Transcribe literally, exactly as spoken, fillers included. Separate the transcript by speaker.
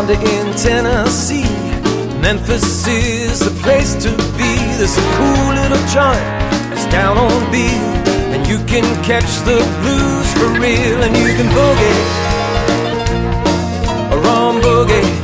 Speaker 1: Honda in Tennessee. Memphis is the place to be. There's a cool little joint, it's down on Beale, and you can catch the blues for real. And you can boogie, a rum boogie,